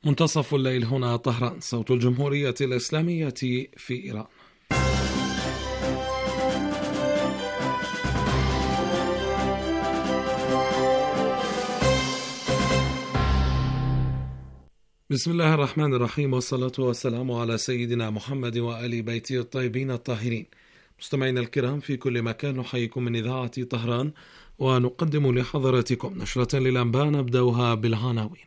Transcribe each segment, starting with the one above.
منتصف الليل هنا طهران، صوت الجمهورية الإسلامية في إيران. بسم الله الرحمن الرحيم، والصلاة والسلام على سيدنا محمد وآل بيته الطيبين الطاهرين. مستمعينا الكرام في كل مكان، نحييكم من إذاعة طهران ونقدم لحضراتكم نشرة للأنباء نبدأها بالعناوين.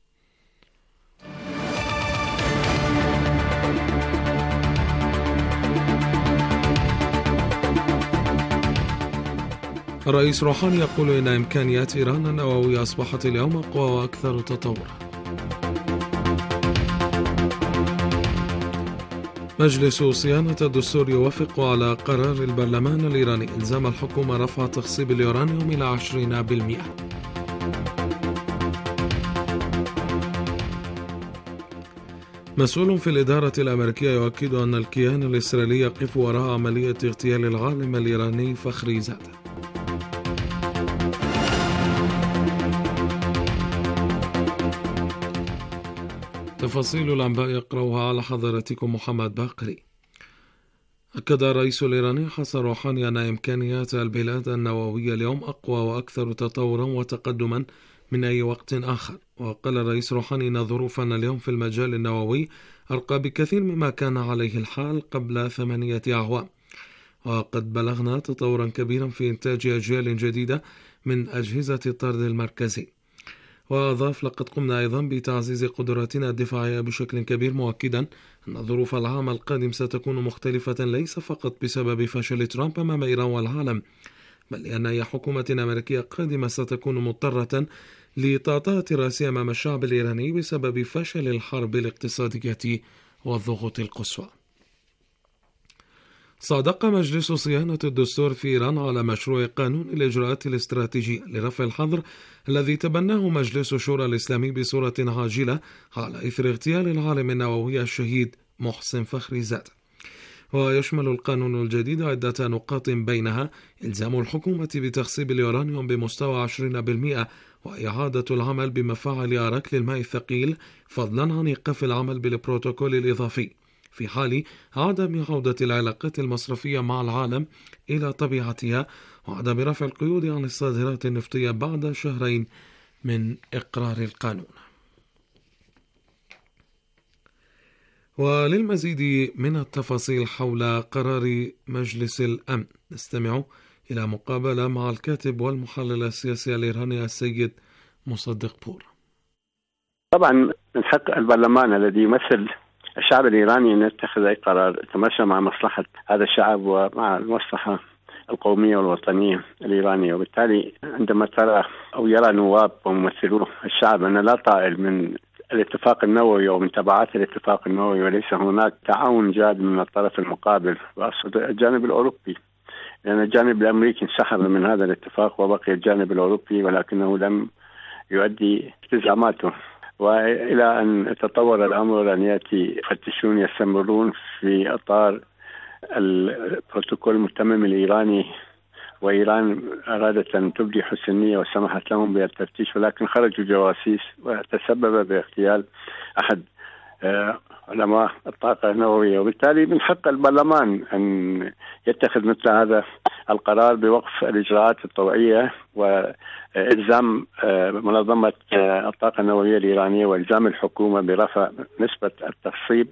الرئيس روحاني يقول إن إمكانيات إيران النووية أصبحت اليوم أقوى وأكثر تطورا. مجلس صيانة الدستور يوافق على قرار البرلمان الإيراني إلزام الحكومة رفع تخصيب اليورانيوم إلى 20%. مسؤول في الإدارة الأمريكية يؤكد أن الكيان الإسرائيلي يقف وراء عملية اغتيال العالم الإيراني فخري زاد. تفاصيل الأنباء يقرأها على حضراتكم محمد باقري. أكد الرئيس الإيراني حسن روحاني أن إمكانيات البلاد النووية اليوم أقوى وأكثر تطورا وتقدما من أي وقت آخر. وقال الرئيس روحاني أن ظروفنا اليوم في المجال النووي أرقى بكثير مما كان عليه الحال قبل 8 أعوام، وقد بلغنا تطورا كبيرا في إنتاج أجيال جديدة من أجهزة الطرد المركزي. وأضاف: لقد قمنا أيضا بتعزيز قدراتنا الدفاعية بشكل كبير، مؤكدا أن ظروف العام القادم ستكون مختلفة ليس فقط بسبب فشل ترامب أمام إيران والعالم، بل لأن أي حكومة أمريكية قادمة ستكون مضطرة لطاطاة رأسها أمام الشعب الإيراني بسبب فشل الحرب الاقتصادية والضغوط القصوى. صادق مجلس صيانة الدستور في إيران على مشروع قانون الإجراءات الاستراتيجية لرفع الحظر الذي تبناه مجلس الشورى الإسلامي بصورة عاجلة على إثر اغتيال العالم النووي الشهيد محسن فخري زاد. ويشمل القانون الجديد عدة نقاط، بينها إلزام الحكومة بتخصيب اليورانيوم بمستوى 20% وإعادة العمل بمفاعل أراك للماء الثقيل، فضلا عن إيقاف العمل بالبروتوكول الإضافي في حال عدم عودة العلاقات المصرفية مع العالم إلى طبيعتها، وعدم رفع القيود عن الصادرات النفطية بعد شهرين من إقرار القانون. وللمزيد من التفاصيل حول قرار مجلس الأمن نستمع إلى مقابلة مع الكاتب والمحلل السياسي الإيراني السيد مصدق بور. طبعا من حق البرلمان الذي يمثل الشعب الإيراني أن يتخذ أي قرار يتماشى مع مصلحة هذا الشعب ومع المصلحة القومية والوطنية الإيرانية. وبالتالي عندما ترى أو يرى نواب وممثلو الشعب أن لا طائل من الاتفاق النووي ومن تبعات الاتفاق النووي وليس هناك تعاون جاد من الطرف المقابل، وأقصد الجانب الأوروبي، لأن الجانب الأمريكي انسحب من هذا الاتفاق وبقي الجانب الأوروبي ولكنه لم يؤدي التزاماته، وإلى أن تطور الأمر أن يأتي يفتشون يستمرون في إطار البروتوكول المتمم الإيراني، وإيران أرادت أن تبدي حسن نية وسمحت لهم بالتفتيش، ولكن خرجوا جواسيس وتسبب باغتيال أحد علماء الطاقة النووية. وبالتالي من حق البرلمان أن يتخذ مثل هذا القرار بوقف الإجراءات الطوعية وإلزام منظمة الطاقة النووية الإيرانية وإلزام الحكومة برفع نسبة التخصيب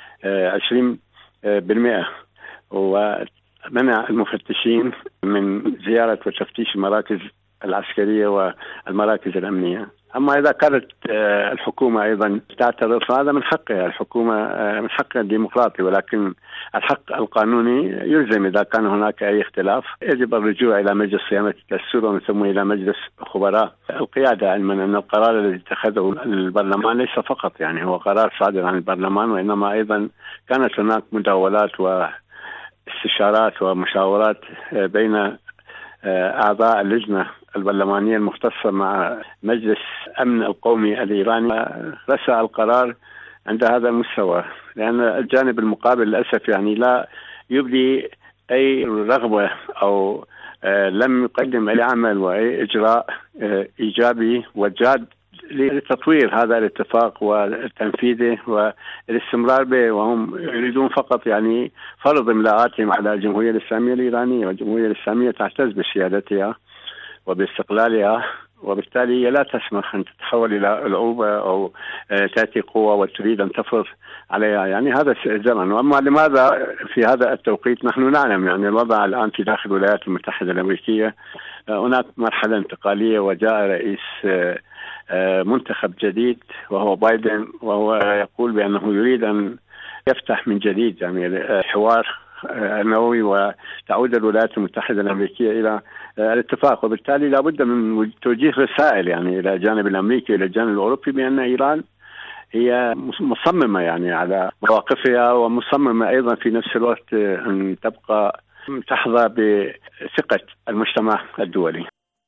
20%، ومنع المفتشين من زيارة وتفتيش المراكز العسكرية والمراكز الأمنية. أما إذا كانت الحكومة أيضا تعترض فهذا من حقها، الحكومة من حقها الديمقراطي، ولكن الحق القانوني يلزم إذا كان هناك أي اختلاف يجب الرجوع إلى مجلس صيانة الدستور ومن ثم إلى مجلس خبراء القيادة، علما أن القرار الذي اتخذه البرلمان ليس فقط يعني هو قرار صادر عن البرلمان، وإنما أيضا كانت هناك مداولات واستشارات ومشاورات بين أعضاء اللجنة البرلمانية المختصة مع مجلس أمن القومي الإيراني. رسى القرار عند هذا المستوى، لأن الجانب المقابل للأسف يعني لا يبدي أي رغبة أو لم يقدم أي عمل وأي إجراء إيجابي وجاد لتطوير هذا الاتفاق وتنفيذه والاستمرار به، وهم يريدون فقط يعني فرض إملاءاتهم على الجمهورية الإسلامية الإيرانية، والجمهورية الإسلامية تعتز بسيادتها وباستقلالها، وبالتالي هي لا تسمح أن تتحول إلى العوبة أو تأتي قوة وتريد أن تفرض عليها يعني هذا الزمن. وأما لماذا في هذا التوقيت؟ نحن نعلم يعني الوضع الآن في داخل الولايات المتحدة الأمريكية هناك مرحلة انتقالية، وجاء رئيس منتخب جديد وهو بايدن، وهو يقول بأنه يريد أن يفتح من جديد يعني الحوار النووي وتعود الولايات المتحدة الأمريكية إلى الاتفاق، وبالتالي لابد من توجيه رسائل يعني إلى الجانب الأمريكي إلى الجانب الأوروبي بأن إيران هي مصممة يعني على مواقفها، ومصممة أيضا في نفس الوقت أن تبقى تحظى بثقة المجتمع الدولي.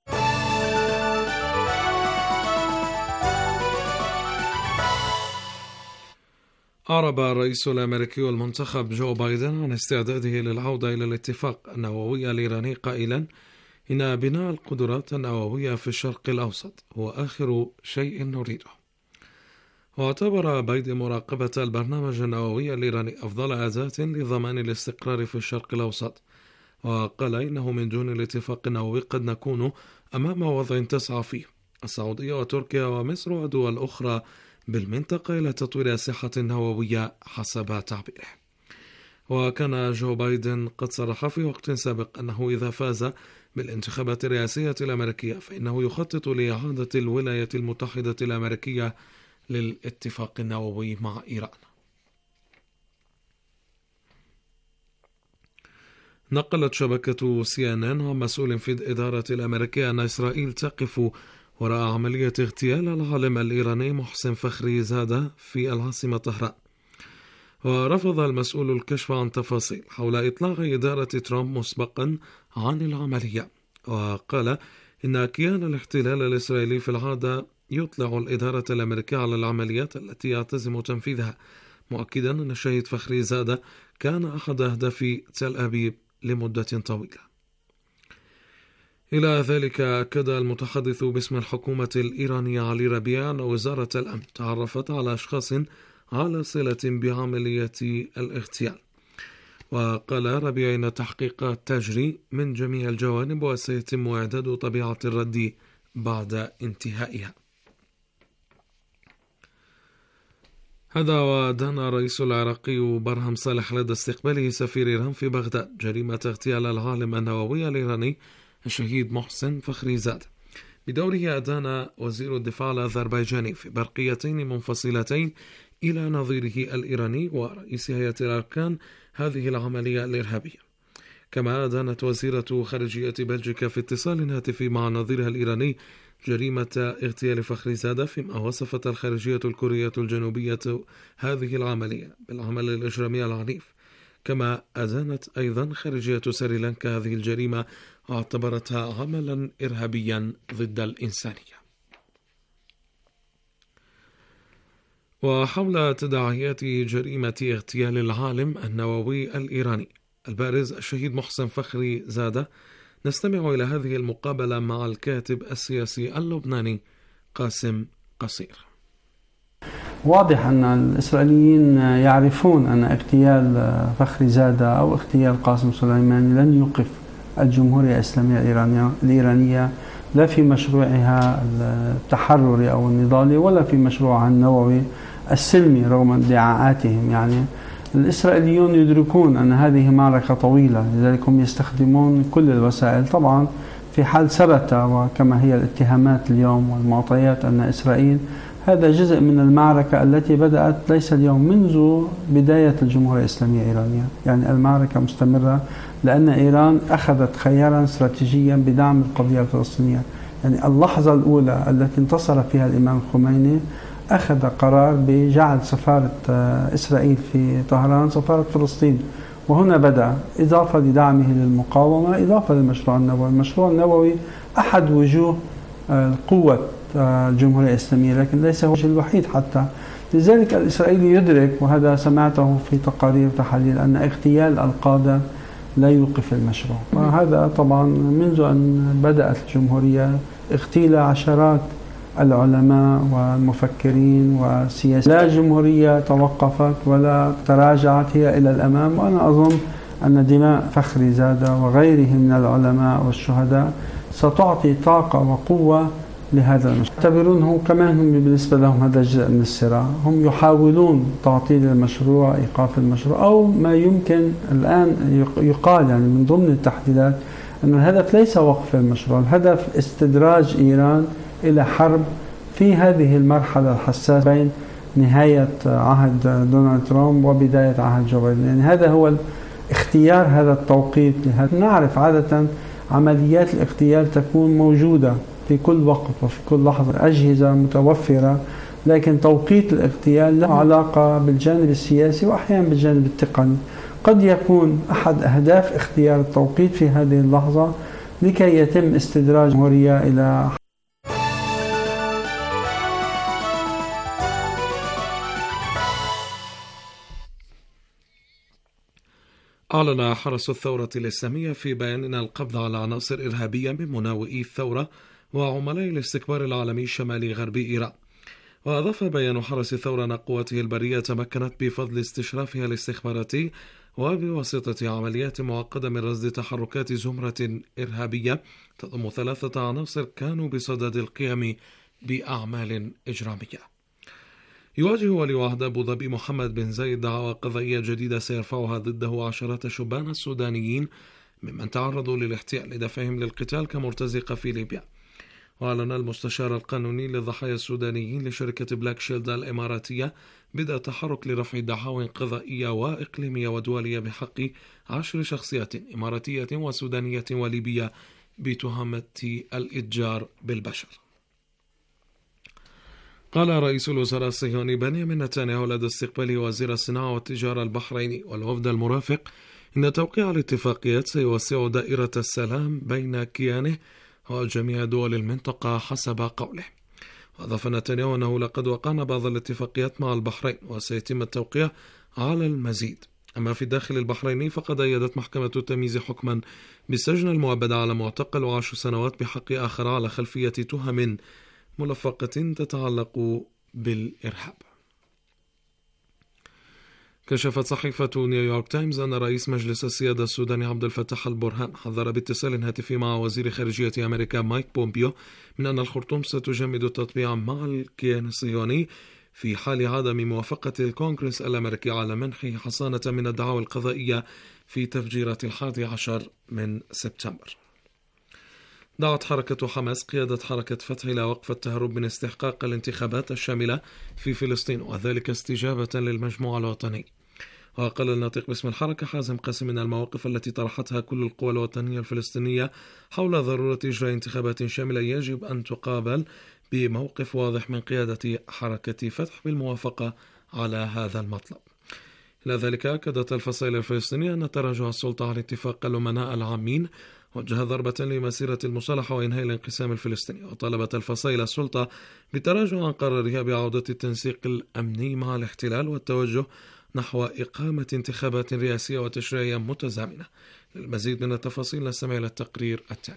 أعرب الرئيس الأمريكي المنتخب جو بايدن عن استعداده للعودة إلى الاتفاق النووي الإيراني قائلا إن بناء القدرات النووية في الشرق الأوسط هو آخر شيء نريده. واعتبر بايدن مراقبة البرنامج النووي الإيراني أفضل أداة لضمان الاستقرار في الشرق الأوسط، وقال إنه من دون الاتفاق النووي قد نكون أمام وضع تسعى فيه السعودية وتركيا ومصر ودول أخرى بالمنطقة إلى تطوير الأسلحة النووية حسب تعبيره. وكان جو بايدن قد صرح في وقت سابق أنه إذا فاز بالانتخابات الرئاسية الأمريكية فإنه يخطط لإعادة الولايات المتحدة الأمريكية للاتفاق النووي مع إيران. نقلت شبكة CNN عن مسؤول في الإدارة الأمريكية أن إسرائيل تقف وراء عملية اغتيال العالم الإيراني محسن فخري زادة في العاصمة طهران. ورفض المسؤول الكشف عن تفاصيل حول إطلاق إدارة ترامب مسبقا عن العملية، وقال إن كيان الاحتلال الإسرائيلي في العادة يطلع الإدارة الأمريكية على العمليات التي يعتزم تنفيذها، مؤكدا أن الشهيد فخري زادة كان أحد أهداف تل أبيب لمدة طويلة. إلى ذلك أكد المتحدث باسم الحكومة الإيرانية علي ربيع أن وزارة الأمن تعرفت على أشخاص على صلة بعملية الاغتيال. وقال ربيع إن التحقيقات تجري من جميع الجوانب وسيتم إعداد طبيعة الرد بعد انتهائها. هذا ودان الرئيس العراقي برهم صالح لدى استقباله سفير إيران في بغداد جريمة اغتيال العالم النووي الإيراني الشهيد محسن فخري زادة. بدوره أدان وزير الدفاع الأذربيجاني في برقيتين منفصلتين إلى نظيره الإيراني ورئيس هيئة الأركان هذه العملية الإرهابية. كما أدانت وزيرة خارجية بلجيكا في اتصال هاتفي مع نظيرها الإيراني جريمة اغتيال فخري زادة، فيما وصفت الخارجية الكورية الجنوبية هذه العملية بالعمل الإجرامي العنيف. كما أدانت أيضا خارجية سريلانكا هذه الجريمة واعتبرتها عملا إرهابيا ضد الإنسانية. وحول تداعيات جريمة اغتيال العالم النووي الإيراني البارز الشهيد محسن فخري زادة نستمع إلى هذه المقابلة مع الكاتب السياسي اللبناني قاسم قصير. واضح أن الإسرائيليين يعرفون أن اغتيال فخري زادة أو اغتيال قاسم سليماني لن يوقف الجمهورية الإسلامية الإيرانية لا في مشروعها التحرري أو النضالي ولا في مشروعها النووي السلمي رغم ادعاءاتهم. يعني الإسرائيليون يدركون أن هذه معركة طويلة، لذلك هم يستخدمون كل الوسائل. طبعا في حال ثبت وكما هي الاتهامات اليوم والمعطيات أن إسرائيل هذا جزء من المعركة التي بدأت ليس اليوم، منذ بداية الجمهورية الإسلامية الإيرانية. يعني المعركة مستمرة لأن إيران أخذت خيارا استراتيجيا بدعم القضية الفلسطينية. يعني اللحظة الأولى التي انتصر فيها الإمام الخميني أخذ قرار بجعل سفارة إسرائيل في طهران سفارة فلسطين، وهنا بدأ إضافة لدعمه للمقاومة، إضافة للمشروع النووي. المشروع النووي أحد وجوه قوة الجمهورية الإسلامية لكن ليس هو الوحيد حتى. لذلك الإسرائيلي يدرك، وهذا سمعته في تقارير تحاليل، أن اغتيال القادة لا يوقف المشروع. وهذا طبعا منذ أن بدأت الجمهورية اغتيل عشرات العلماء والمفكرين والسياسيين. لا جمهورية توقفت ولا تراجعت، هي إلى الأمام. وأنا أظن أن دماء فخري زادة وغيره من العلماء والشهداء ستعطي طاقة وقوة لهذا المشروع. يعتبرونه كمان هم بالنسبة لهم هذا جزء من الصراع، هم يحاولون تعطيل المشروع، إيقاف المشروع، أو ما يمكن الآن يقال يعني من ضمن التحديدات أن الهدف ليس وقف المشروع، الهدف استدراج إيران إلى حرب في هذه المرحلة الحساسة بين نهاية عهد دونالد ترامب وبداية عهد جو بايدن. يعني هذا هو اختيار هذا التوقيت. نعرف عادة عمليات الاغتيال تكون موجودة في كل وقت وفي كل لحظة، أجهزة متوفرة، لكن توقيت الاغتيال له علاقة بالجانب السياسي وأحيانا بالجانب التقني. قد يكون أحد أهداف اختيار التوقيت في هذه اللحظة لكي يتم استدراج الجمهورية إلى أعلن حرس الثورة الإسلامية في بيان القبض على عناصر إرهابية من مناوئي الثورة وعملاء الاستكبار العالمي شمال غرب إيران. وأضاف بيان حرس الثورة أن قوته البرية تمكنت بفضل استشرافها الاستخباراتي وبواسطة عمليات معقدة من رصد تحركات زمرة إرهابية تضم 3 عناصر كانوا بصدد القيام بأعمال إجرامية. يواجه ولي عهد أبو ظبي محمد بن زايد دعوى قضائية جديدة سيرفعها ضده عشرات الشبان السودانيين ممن تعرضوا للاحتيال لدفعهم للقتال كمرتزقة في ليبيا. وأعلن المستشار القانوني للضحايا السودانيين لشركة بلاك شيلد الإماراتية بدء تحرك لرفع دعاوى قضائية وإقليمية ودولية بحق 10 شخصيات إماراتية وسودانية وليبية بتهمة الإتجار بالبشر. قال رئيس الوزراء الصهيوني بنيامين نتنياهو لدى استقبال وزير الصناعة والتجارة البحريني والوفد المرافق إن توقيع الاتفاقيات سيوسع دائرة السلام بين كيانه وجميع دول المنطقة حسب قوله. وأضاف نتنياهو أنه لقد وقعنا بعض الاتفاقيات مع البحرين وسيتم التوقيع على المزيد. أما في الداخل البحريني فقد أيدت محكمة التمييز حكما بالسجن المؤبد على معتقل و10 سنوات بحق آخر على خلفية تهم ملفقة تتعلق بالإرهاب. كشفت صحيفة نيويورك تايمز أن رئيس مجلس السيادة السوداني عبد الفتاح البرهان حذر باتصال هاتفي مع وزير خارجية أمريكا مايك بومبيو من أن الخرطوم ستجمد التطبيع مع الكيان الصهيوني في حال عدم موافقة الكونغرس الأمريكي على منحه حصانة من الدعاوى القضائية في تفجيرات 11 من سبتمبر. دعت حركة حماس قيادة حركة فتح إلى وقف التهرب من استحقاق الانتخابات الشاملة في فلسطين، وذلك استجابة للمجموعة الوطني. وقال الناطق باسم الحركة حازم قاسم من المواقف التي طرحتها كل القوى الوطنية الفلسطينية حول ضرورة إجراء انتخابات شاملة يجب أن تقابل بموقف واضح من قيادة حركة فتح بالموافقة على هذا المطلب. إلى ذلك أكدت الفصائل الفلسطينية أن تراجع السلطة على اتفاق الأمناء العامين وجه ضربة لمسيرة المصالحة وإنهاء الانقسام الفلسطيني. وطالبت الفصائل السلطة بالتراجع عن قرارها بعودة التنسيق الأمني مع الاحتلال والتوجه نحو إقامة انتخابات رئاسية وتشريعية متزامنة. للمزيد من التفاصيل نستمع إلى التقرير التالي.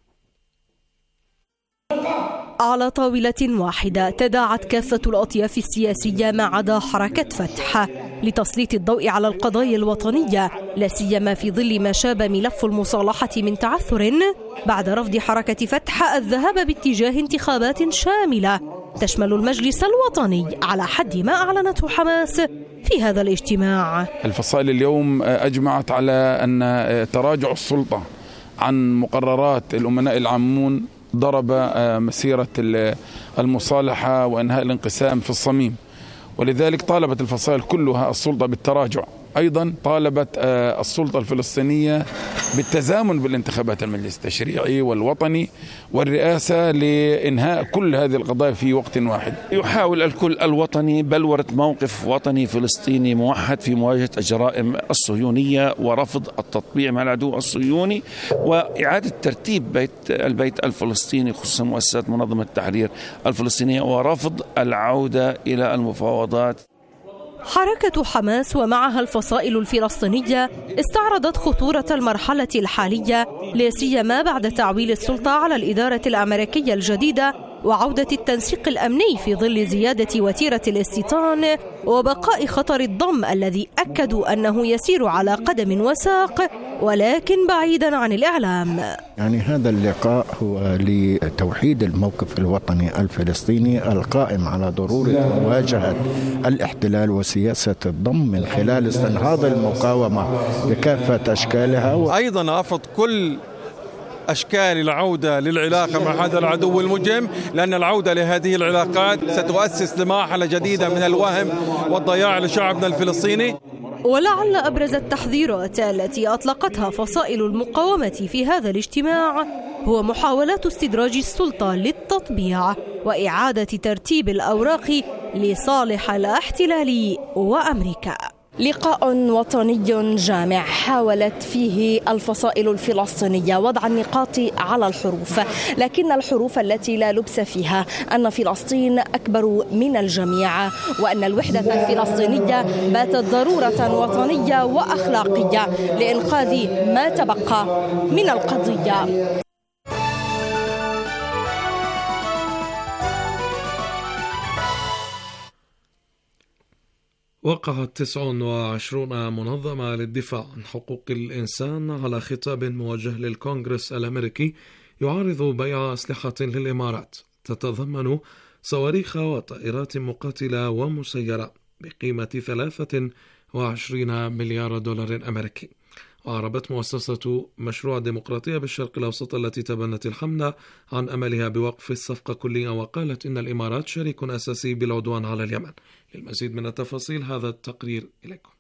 على طاولة واحدة تداعت كافة الأطياف السياسية ما عدا حركة فتح لتسليط الضوء على القضايا الوطنية، لا سيما في ظل ما شاب ملف المصالحة من تعثر بعد رفض حركة فتح الذهاب باتجاه انتخابات شاملة تشمل المجلس الوطني على حد ما أعلنته حماس في هذا الاجتماع. الفصائل اليوم أجمعت على أن تراجع السلطة عن مقررات الأمناء العامون ضرب مسيرة المصالحة وإنهاء الانقسام في الصميم، ولذلك طالبت الفصائل كلها السلطة بالتراجع. أيضا طالبت السلطة الفلسطينية بالتزامن بالانتخابات المجلس التشريعي والوطني والرئاسة لإنهاء كل هذه القضايا في وقت واحد. يحاول الكل الوطني بلورة موقف وطني فلسطيني موحد في مواجهة الجرائم الصهيونية ورفض التطبيع مع العدو الصهيوني وإعادة ترتيب البيت الفلسطيني خصوصا مؤسسات منظمة التحرير الفلسطينية ورفض العودة إلى المفاوضات. حركة حماس ومعها الفصائل الفلسطينية استعرضت خطورة المرحلة الحالية لا سيما بعد تعويل السلطة على الإدارة الأمريكية الجديدة وعودة التنسيق الأمني في ظل زيادة وتيرة الاستيطان وبقاء خطر الضم الذي أكدوا أنه يسير على قدم وساق ولكن بعيدا عن الإعلام. يعني هذا اللقاء هو لتوحيد الموقف الوطني الفلسطيني القائم على ضرورة مواجهة الاحتلال وسياسة الضم من خلال استنهاض المقاومة بكافة أشكالها. أيضا أفض كل أشكال العودة للعلاقة مع هذا العدو المجرم، لأن العودة لهذه العلاقات ستؤسس لمرحلة جديدة من الوهم والضياع لشعبنا الفلسطيني. ولعل أبرز التحذيرات التي أطلقتها فصائل المقاومة في هذا الاجتماع هو محاولات استدراج السلطة للتطبيع وإعادة ترتيب الأوراق لصالح الاحتلال وأمريكا. لقاء وطني جامع حاولت فيه الفصائل الفلسطينية وضع النقاط على الحروف، لكن الحروف التي لا لبس فيها أن فلسطين أكبر من الجميع، وأن الوحدة الفلسطينية باتت ضرورة وطنية وأخلاقية لإنقاذ ما تبقى من القضية. وقعت 29 منظمة للدفاع عن حقوق الإنسان على خطاب موجه للكونغرس الأمريكي يعارض بيع أسلحة للإمارات تتضمن صواريخ وطائرات مقاتلة ومسيرة بقيمة 23 مليار دولار أمريكي. وأعربت مؤسسة مشروع ديمقراطية بالشرق الأوسط التي تبنت الحملة عن أملها بوقف الصفقة كليا، وقالت إن الإمارات شريك أساسي بالعدوان على اليمن. للمزيد من التفاصيل هذا التقرير إليكم.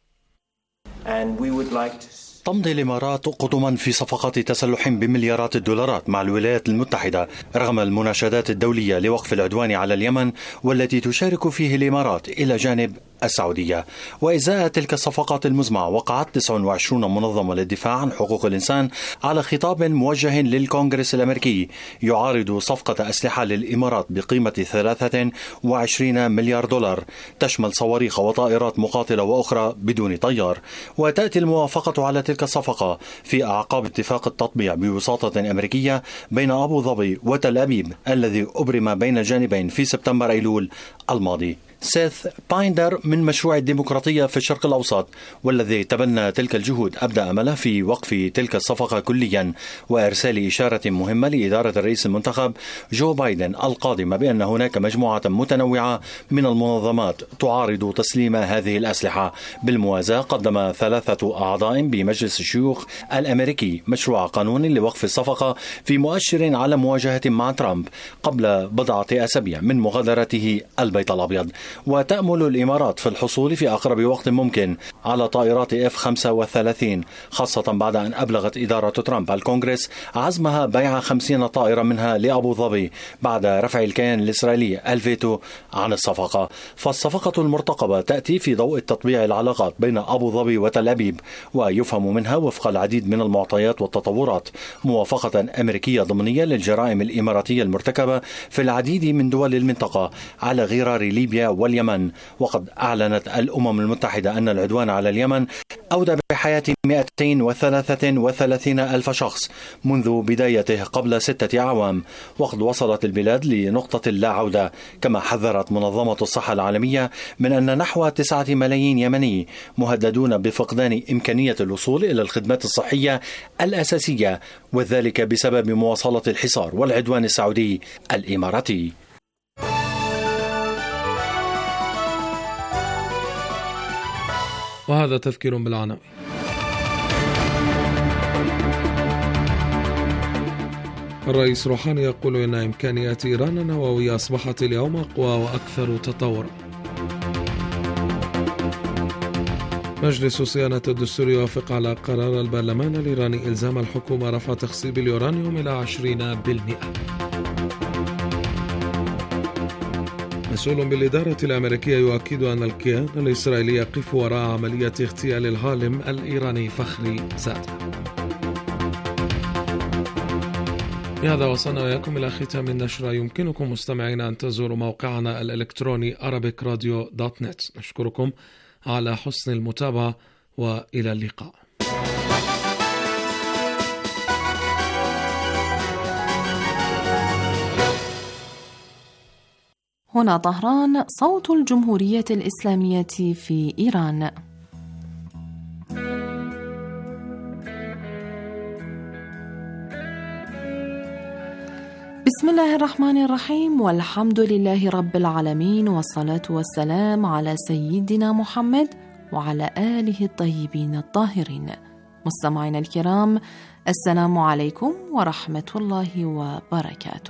تمضي الإمارات قدما في صفقات تسلح بمليارات الدولارات مع الولايات المتحدة رغم المناشدات الدولية لوقف العدوان على اليمن، والتي تشارك فيه الإمارات إلى جانب السعودية. وإزاء تلك الصفقات المزمعة وقعت 29 منظمة للدفاع عن حقوق الإنسان على خطاب موجه للكونغرس الأمريكي يعارض صفقة أسلحة للإمارات بقيمة 23 مليار دولار تشمل صواريخ وطائرات مقاتلة وأخرى بدون طيار. وتأتي الموافقة على تلك الصفقة في أعقاب اتفاق التطبيع بوساطة أمريكية بين أبو ظبي وتل أبيب الذي أبرم بين الجانبين في سبتمبر أيلول الماضي. سيث بايندر من مشروع الديمقراطية في الشرق الأوسط والذي تبنى تلك الجهود أبدأ أمله في وقف تلك الصفقة كليا وإرسال إشارة مهمة لإدارة الرئيس المنتخب جو بايدن القادمة بأن هناك مجموعة متنوعة من المنظمات تعارض تسليم هذه الأسلحة. بالموازاة قدم 3 أعضاء بمجلس الشيوخ الأمريكي مشروع قانون لوقف الصفقة في مؤشر على مواجهة مع ترامب قبل بضعة أسابيع من مغادرته البيت الأبيض. وتأمل الإمارات في الحصول في أقرب وقت ممكن على طائرات F-35 خاصة بعد أن أبلغت إدارة ترامب الكونغرس عزمها بيع 50 طائرة منها لأبو ظبي بعد رفع الكيان الإسرائيلي الفيتو عن الصفقة. فالصفقة المرتقبة تأتي في ضوء تطبيع العلاقات بين أبو ظبي وتل أبيب، ويفهم منها وفق العديد من المعطيات والتطورات موافقة أمريكية ضمنية للجرائم الإماراتية المرتكبة في العديد من دول المنطقة على غرار ليبيا واليمن. وقد أعلنت الأمم المتحدة أن العدوان على اليمن أودى بحياة 233 ألف شخص منذ بدايته قبل 6 أعوام، وقد وصلت البلاد لنقطة لا عودة. كما حذرت منظمة الصحة العالمية من أن نحو 9 ملايين يمني مهددون بفقدان إمكانية الوصول إلى الخدمات الصحية الأساسية، وذلك بسبب مواصلة الحصار والعدوان السعودي الإماراتي. وهذا تذكير بالعناوين. الرئيس روحاني يقول إن إمكانيات إيران النووية أصبحت اليوم أقوى وأكثر تطورا. مجلس صيانة الدستور يوافق على قرار البرلمان الإيراني إلزام الحكومة رفع تخصيب اليورانيوم إلى 20%. مسؤول بالإدارة الأمريكية يؤكد أن الكيان الإسرائيلي يقف وراء عملية اغتيال العالم الإيراني فخري زادة. بهذا وصلنا وإياكم إلى ختام النشرة. يمكنكم مستمعين أن تزوروا موقعنا الإلكتروني arabicradio.net. نشكركم على حسن المتابعة وإلى اللقاء. هنا طهران، صوت الجمهورية الإسلامية في إيران. بسم الله الرحمن الرحيم، والحمد لله رب العالمين، والصلاة والسلام على سيدنا محمد وعلى آله الطيبين الطاهرين. مستمعينا الكرام، السلام عليكم ورحمة الله وبركاته.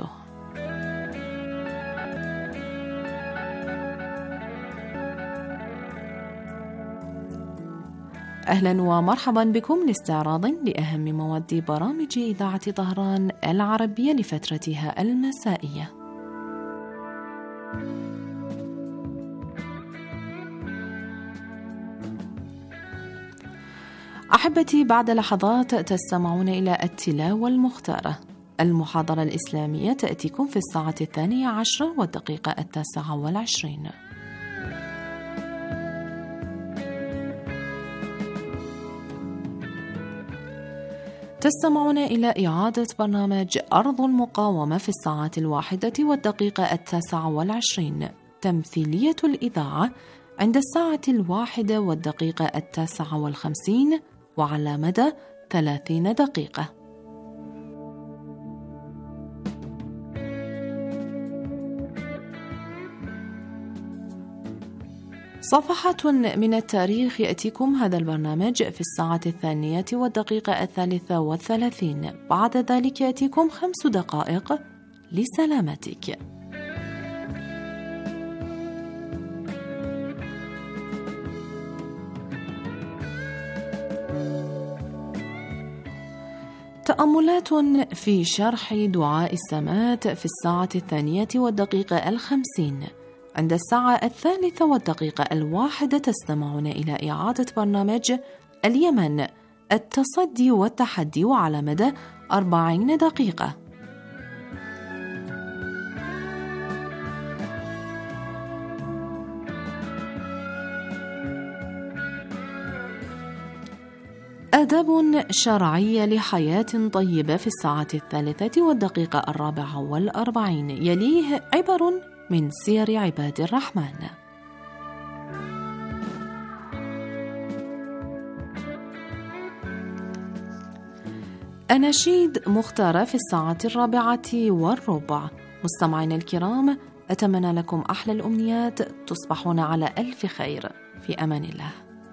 أهلا ومرحبا بكم لاستعراض لأهم مواد برامج إذاعة طهران العربية لفترتها المسائية. أحبتي، بعد لحظات تستمعون إلى التلاوة المختارة. المحاضرة الإسلامية تأتيكم في الساعة 12:29. تستمعون إلى إعادة برنامج أرض المقاومة في الساعة 1:29. تمثيلية الإذاعة عند الساعة 1:59 وعلى مدى 30 دقيقة. صفحة من التاريخ يأتيكم هذا البرنامج في الساعة 2:33. بعد ذلك يأتيكم 5 دقائق لسلامتك. تأملات في شرح دعاء السمات في الساعة 2:50. عند الساعة 3:01 تستمعون إلى إعادة برنامج اليمن، التصدي والتحدي، وعلى مدى 40 دقيقة. آداب شرعية لحياة طيبة في الساعة 3:44. يليه عبر من سير عباد الرحمن. أناشيد مختارة في الساعة 4:15. مستمعينا الكرام، أتمنى لكم أحلى الأمنيات. تصبحون على ألف خير، في أمان الله.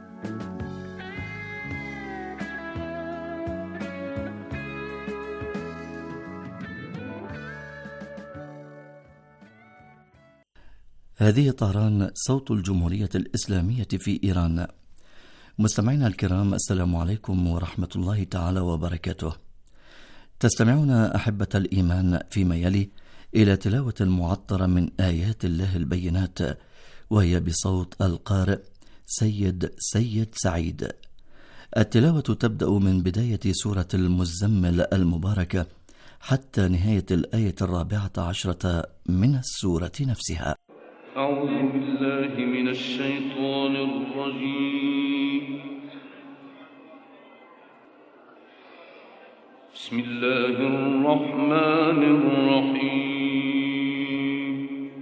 هذه طهران، صوت الجمهورية الإسلامية في إيران. مستمعينا الكرام، السلام عليكم ورحمة الله تعالى وبركاته. تستمعون أحبة الإيمان فيما يلي إلى تلاوة معطرة من آيات الله البينات، وهي بصوت القارئ سيد سعيد. التلاوة تبدأ من بداية سورة المزمل المباركة حتى نهاية الآية 14 من السورة نفسها. أعوذ بالله من الشيطان الرجيم. بسم الله الرحمن الرحيم.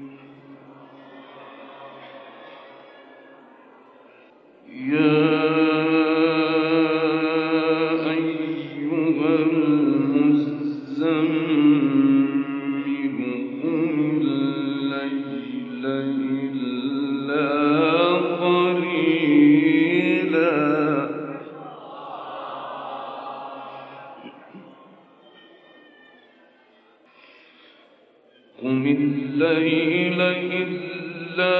يا أيها المزمل قم الليل إلا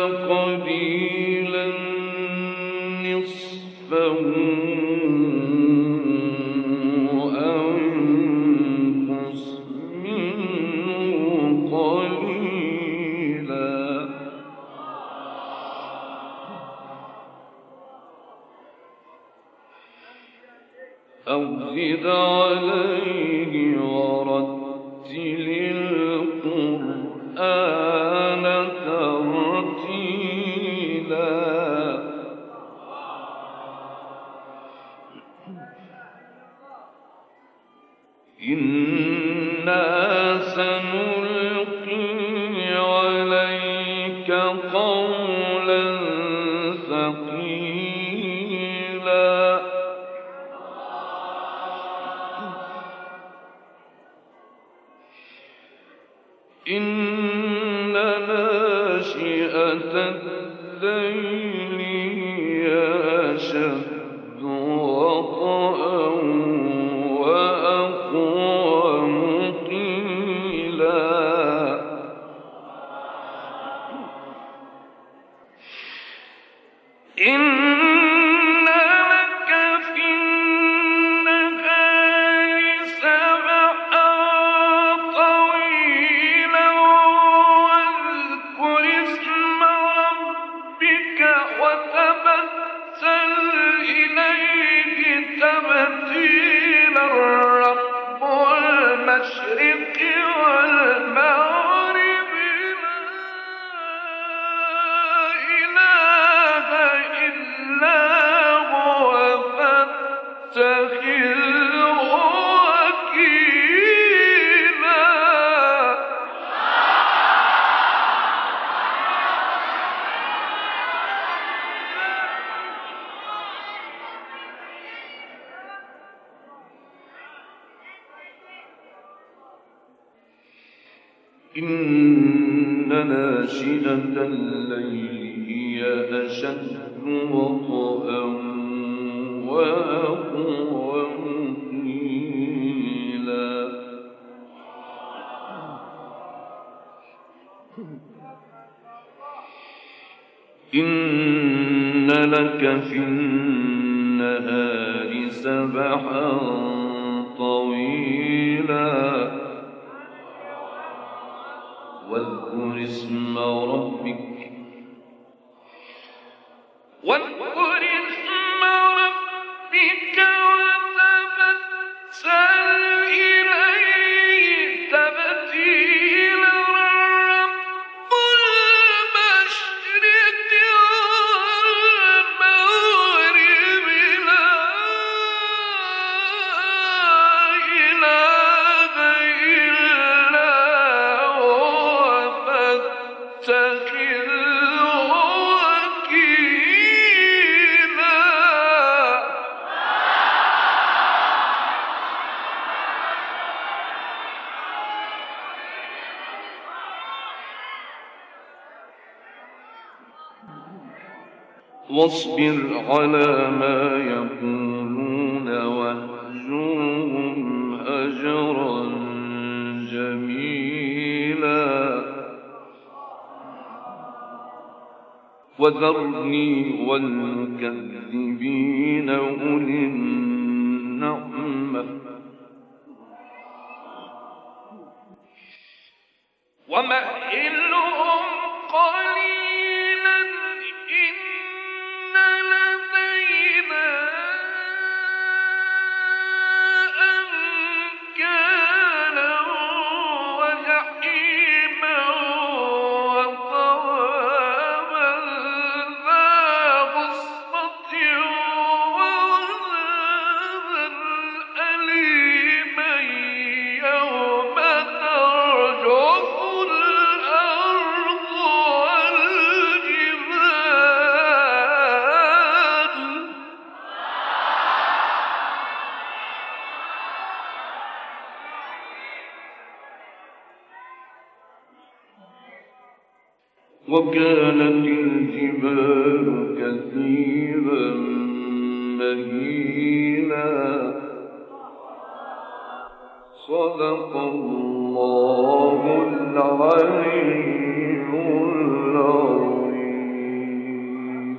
قليلا نصفه أو انقص منه قليلا أو زد عليه ورتل القرآن ترتيلا. إنا سنلقي عليك إن ناشئة الليل هي أشد وطئا وأقوم قيلا. إن لك في النهار سبحا طويلا واذكر اسم ربك وتبتل إليه تبتيلا. رب المشرق والمغرب لا إله إلا هو فاتخذه وكيلا. واصبر على ما يقولون واهجرهم هجرا جميلا. وذرني والمكذبين أولي النعمة ومهلهم قليلا إن لدينا أنكالا وجحيما وطعاما ذا غصة وعذابا أليما يوم ترجف الأرض والجبال. وكانت الجبال كثيبا مهيلا. صدق الله العلي العظيم.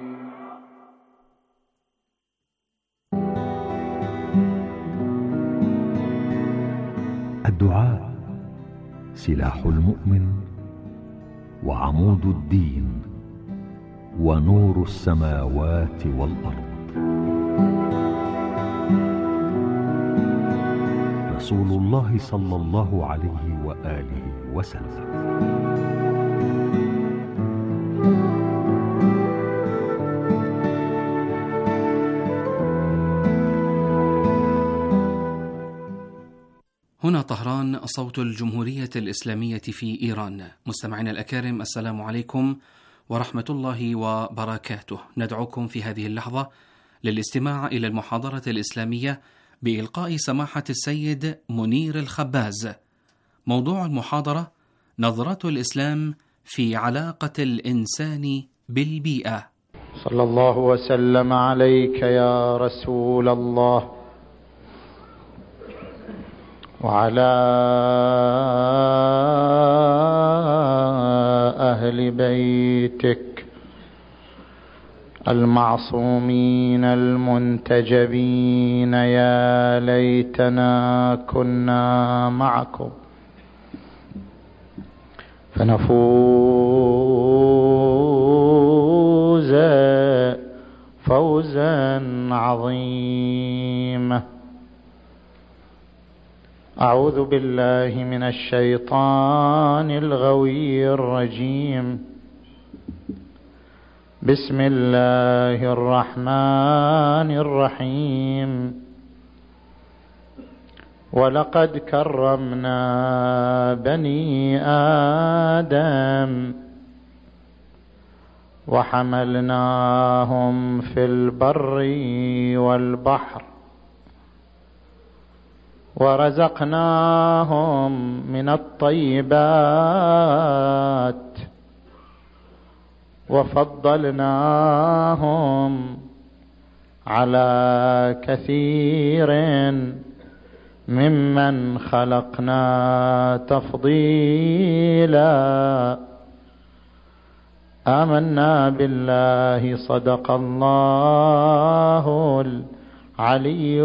الدعاء سلاح المؤمن وعمود الدين ونور السماوات والأرض. رسول الله صلى الله عليه وآله وسلم. هنا طهران، صوت الجمهورية الإسلامية في إيران. مستمعينا الأكارم، السلام عليكم ورحمة الله وبركاته. ندعوكم في هذه اللحظة للاستماع إلى المحاضرة الإسلامية بإلقاء سماحة السيد منير الخباز. موضوع المحاضرة: نظرة الإسلام في علاقة الإنسان بالبيئة. صلى الله وسلم عليك يا رسول الله وعلى أهل بيتك المعصومين المنتجبين، يا ليتنا كنا معكم فنفوز فوزا عظيما. أعوذ بالله من الشيطان الغوي الرجيم. بسم الله الرحمن الرحيم. ولقد كرمنا بني آدم وحملناهم في البر والبحر ورزقناهم من الطيبات وفضلناهم على كثير ممن خلقنا تفضيلا. آمنا بالله، صدق الله العلي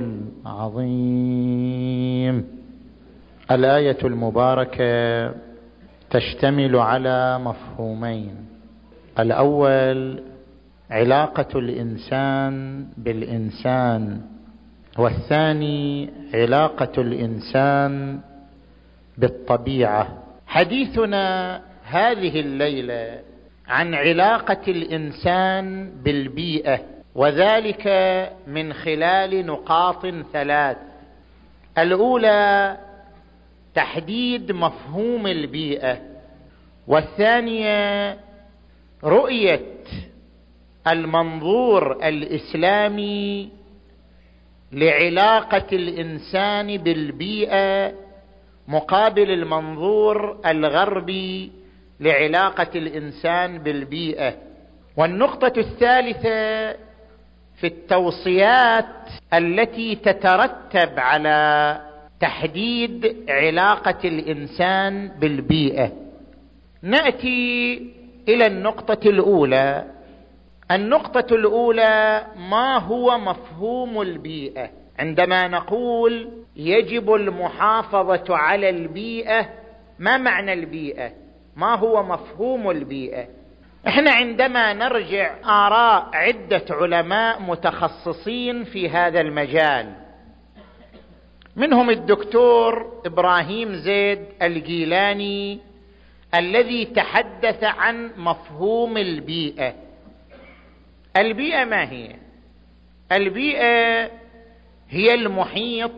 العظيم. الآية المباركة تشتمل على مفهومين: الأول علاقة الإنسان بالإنسان، والثاني علاقة الإنسان بالطبيعة. حديثنا هذه الليلة عن علاقة الإنسان بالبيئة، وذلك من خلال نقاط ثلاث. الأولى تحديد مفهوم البيئة، والثانية رؤية المنظور الإسلامي لعلاقة الإنسان بالبيئة مقابل المنظور الغربي لعلاقة الإنسان بالبيئة. والنقطة الثالثة في التوصيات التي تترتب على تحديد علاقة الإنسان بالبيئة. نأتي إلى النقطة الأولى. النقطة الأولى: ما هو مفهوم البيئة؟ عندما نقول يجب المحافظة على البيئة، ما معنى البيئة؟ ما هو مفهوم البيئة؟ احنا عندما نرجع آراء عدة علماء متخصصين في هذا المجال، منهم الدكتور إبراهيم زيد الجيلاني الذي تحدث عن مفهوم البيئة. البيئة ما هي؟ البيئة هي المحيط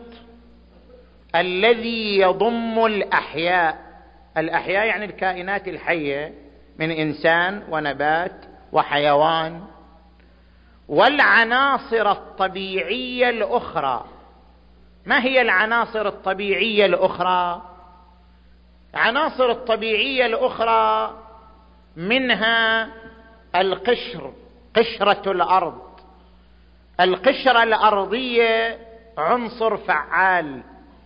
الذي يضم الأحياء. الأحياء يعني الكائنات الحية، من إنسان ونبات وحيوان، والعناصر الطبيعية الأخرى. ما هي العناصر الطبيعية الأخرى؟ العناصر الطبيعية الأخرى منها القشر، قشرة الأرض. القشرة الأرضية عنصر فعال.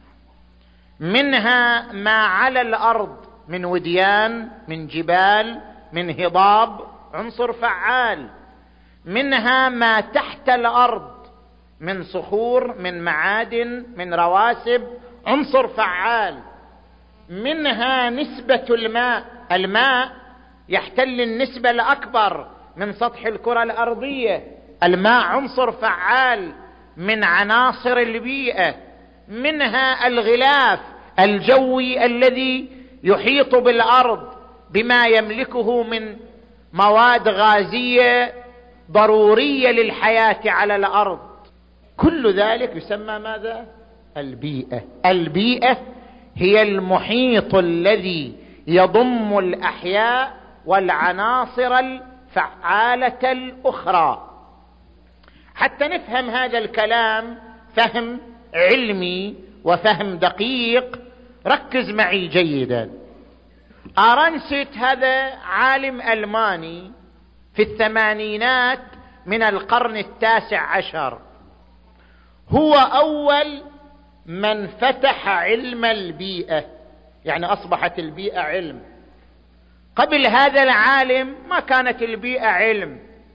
منها ما على الأرض من وديان، من جبال، من هضاب، عنصر فعال. منها ما تحت الأرض من صخور، من معادن، من رواسب، عنصر فعال. منها نسبة الماء. الماء يحتل النسبة الأكبر من سطح الكرة الأرضية. الماء عنصر فعال من عناصر البيئة. منها الغلاف الجوي الذي يحيط بالأرض بما يملكه من مواد غازية ضرورية للحياة على الأرض. كل ذلك يسمى ماذا؟ البيئة. البيئة هي المحيط الذي يضم الأحياء والعناصر الفعالة الأخرى. حتى نفهم هذا الكلام فهم علمي وفهم دقيق، ركز معي جيدا. آرنست هذا عالم ألماني في الثمانينات من القرن 19، هو أول من فتح علم البيئة، يعني أصبحت البيئة علم. قبل هذا العالم ما كانت البيئة علم.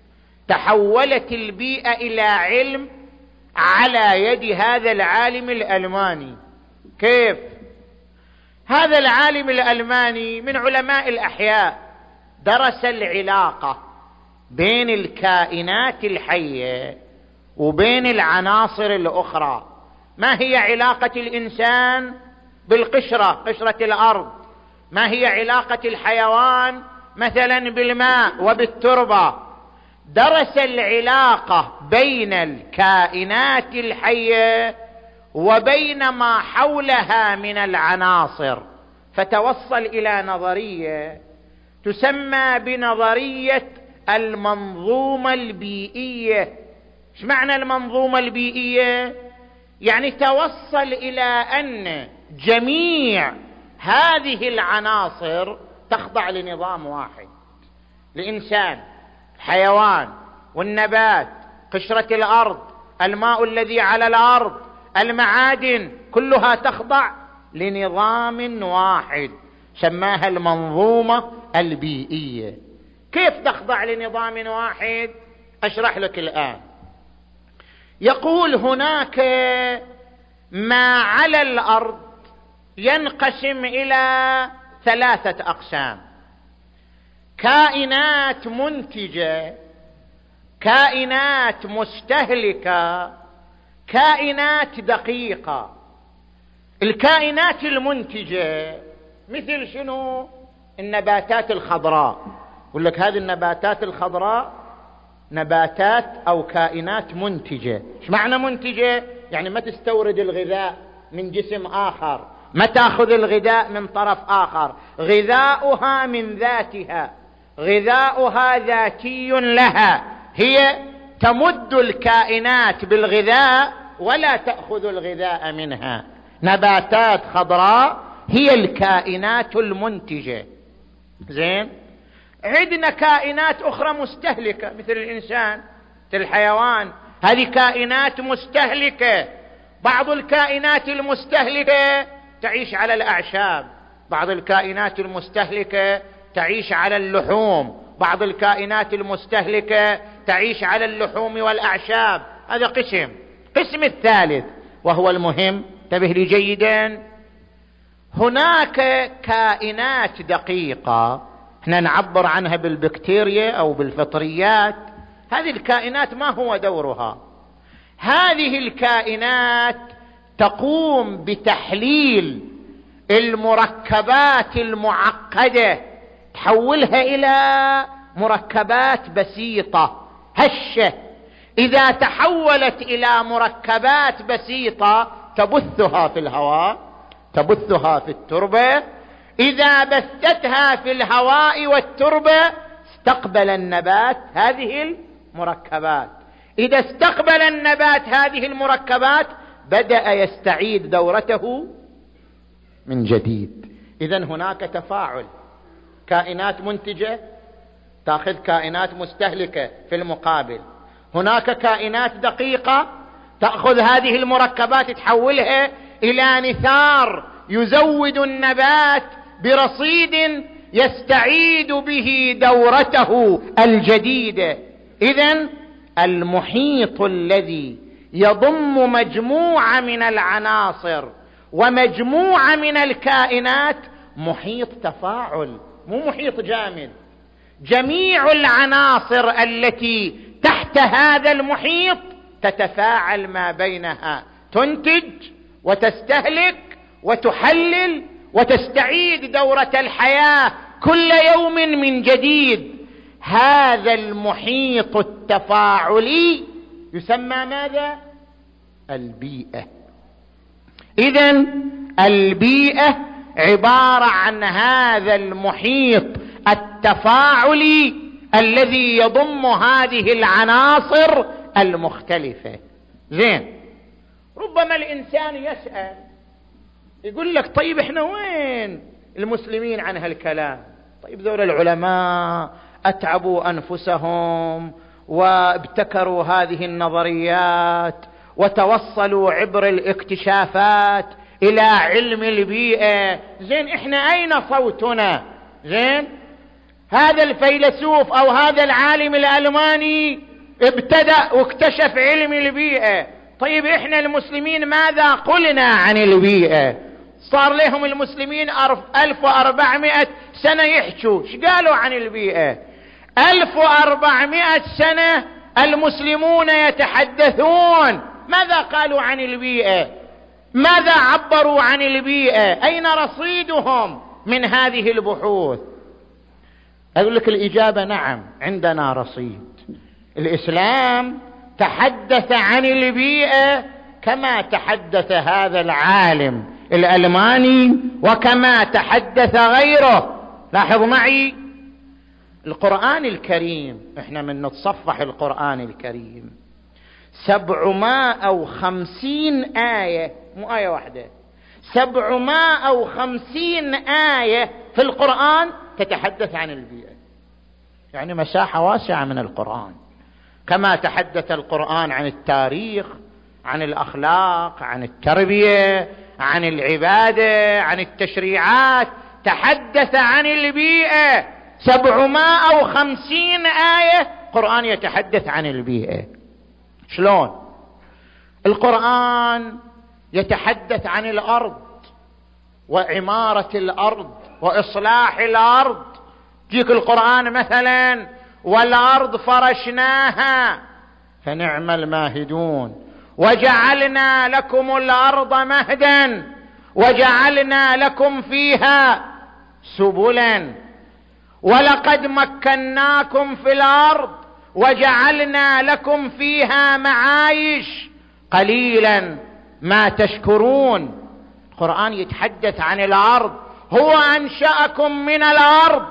تحولت البيئة إلى علم على يد هذا العالم الألماني. كيف؟ هذا العالم الألماني من علماء الأحياء، درس العلاقة بين الكائنات الحية وبين العناصر الأخرى. ما هي علاقة الإنسان بالقشرة، قشرة الأرض؟ ما هي علاقة الحيوان مثلا بالماء وبالتربة؟ درس العلاقة بين الكائنات الحية وبين ما حولها من العناصر، فتوصل إلى نظرية تسمى بنظرية المنظومة البيئية. ايش معنى المنظومة البيئية؟ يعني توصل إلى أن جميع هذه العناصر تخضع لنظام واحد. الإنسان، الحيوان والنبات، قشرة الأرض، الماء الذي على الأرض، المعادن، كلها تخضع لنظام واحد سماها المنظومة البيئية. كيف تخضع لنظام واحد؟ أشرح لك الآن. يقول هناك ما على الأرض ينقسم إلى 3 أقسام: كائنات منتجة، كائنات مستهلكة، كائنات دقيقة. الكائنات المنتجة مثل شنو؟ النباتات الخضراء. يقول لك هذه النباتات الخضراء نباتات أو كائنات منتجة. ايش معنى منتجة؟ يعني ما تستورد الغذاء من جسم آخر، ما تأخذ الغذاء من طرف آخر، غذاؤها من ذاتها، غذاؤها ذاتي لها، هي تمد الكائنات بالغذاء ولا تأخذ الغذاء منها. نباتات خضراء هي الكائنات المنتجة. زين؟ عندنا كائنات أخرى مستهلكة مثل الإنسان، مثل الحيوان، هذه كائنات مستهلكة. بعض الكائنات المستهلكة تعيش على الأعشاب، بعض الكائنات المستهلكة تعيش على اللحوم، بعض الكائنات المستهلكة تعيش على اللحوم والأعشاب. هذا قسم. قسم الثالث وهو المهم، انتبه لي جيدا، هناك كائنات دقيقة احنا نعبر عنها بالبكتيريا أو بالفطريات. هذه الكائنات ما هو دورها؟ هذه الكائنات تقوم بتحليل المركبات المعقدة، تحولها إلى مركبات بسيطة هشة. إذا تحولت إلى مركبات بسيطة تبثها في الهواء، تبثها في التربة. إذا بثتها في الهواء والتربة استقبل النبات هذه المركبات. إذا استقبل النبات هذه المركبات بدأ يستعيد دورته من جديد. إذن هناك تفاعل، كائنات منتجة تأخذ كائنات مستهلكة في المقابل، هناك كائنات دقيقة تأخذ هذه المركبات تحولها إلى نثار يزود النبات برصيد يستعيد به دورته الجديدة. إذن المحيط الذي يضم مجموعة من العناصر ومجموعة من الكائنات محيط تفاعل، مو محيط جامد. جميع العناصر التي تحت هذا المحيط تتفاعل ما بينها، تنتج وتستهلك وتحلل وتستعيد دورة الحياة كل يوم من جديد. هذا المحيط التفاعلي يسمى ماذا؟ البيئة. إذن البيئة عبارة عن هذا المحيط التفاعلي الذي يضم هذه العناصر المختلفة. زين، ربما الإنسان يسأل يقول لك طيب احنا وين المسلمين عن هالكلام؟ طيب ذول العلماء أتعبوا أنفسهم وابتكروا هذه النظريات وتوصلوا عبر الاكتشافات إلى علم البيئة. زين، احنا أين صوتنا؟ زين، هذا الفيلسوف أو هذا العالم الألماني ابتدأ واكتشف علم البيئة. طيب احنا المسلمين ماذا قلنا عن البيئة؟ صار لهم المسلمين 1400 سنة يحكوا. ايش قالوا عن البيئة؟ 1400 سنة المسلمون يتحدثون. ماذا قالوا عن البيئة؟ ماذا عبروا عن البيئة؟ أين رصيدهم من هذه البحوث؟ أقول لك الإجابة نعم، عندنا رصيد. الإسلام تحدث عن البيئة كما تحدث هذا العالم الألماني وكما تحدث غيره. لاحظ معي القرآن الكريم، احنا من نتصفح القرآن الكريم 750 آية، مو آية واحدة، 750 آية في القرآن تتحدث عن البيئة. يعني مساحة واسعة من القرآن. كما تحدث القرآن عن التاريخ، عن الأخلاق، عن التربية، عن العبادة، عن التشريعات، تحدث عن البيئة 750 آية. القرآن يتحدث عن البيئة. شلون؟ القرآن يتحدث عن الأرض وعمارة الأرض وإصلاح الأرض. يجيك القرآن مثلا والأرض فرشناها فنعم الماهدون وجعلنا لكم الأرض مهدا وجعلنا لكم فيها سبلا ولقد مكناكم في الأرض وجعلنا لكم فيها معايش قليلا ما تشكرون. القرآن يتحدث عن الأرض. هو أنشأكم من الأرض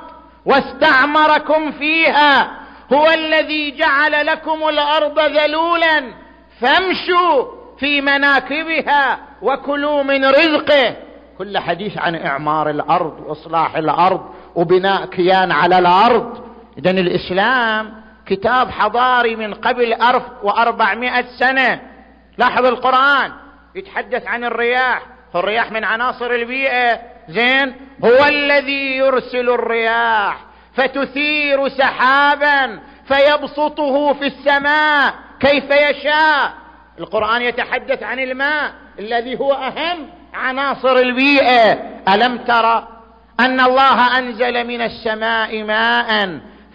واستعمركم فيها. هو الذي جعل لكم الأرض ذلولا فامشوا في مناكبها وكلوا من رزقه. كل حديث عن إعمار الأرض وإصلاح الأرض وبناء كيان على الأرض. إذن الإسلام كتاب حضاري من قبل 1400 سنة. لاحظ القرآن يتحدث عن الرياح. الرياح من عناصر البيئة. زين، هو الذي يرسل الرياح فتثير سحابا فيبسطه في السماء كيف يشاء. القرآن يتحدث عن الماء الذي هو أهم عناصر البيئة. ألم ترى أن الله أنزل من السماء ماء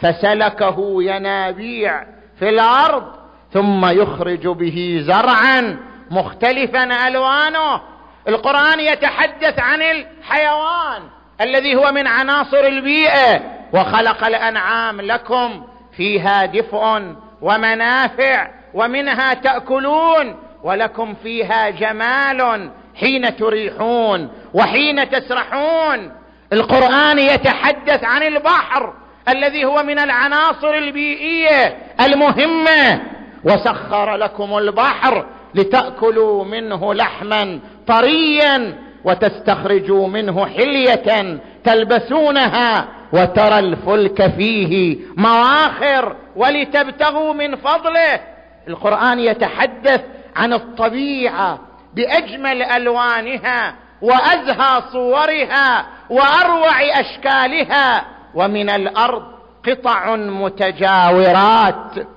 فسلكه ينابيع في الأرض ثم يخرج به زرعا مختلفا ألوانه. القرآن يتحدث عن الحيوان الذي هو من عناصر البيئة. وخلق الأنعام لكم فيها دفء ومنافع ومنها تأكلون ولكم فيها جمال حين تريحون وحين تسرحون. القرآن يتحدث عن البحر الذي هو من العناصر البيئية المهمة. وسخر لكم البحر لتأكلوا منه لحما طريا وتستخرجوا منه حلية تلبسونها وترى الفلك فيه مواخر ولتبتغوا من فضله. القرآن يتحدث عن الطبيعة بأجمل ألوانها وأزهى صورها وأروع أشكالها. ومن الأرض قطع متجاورات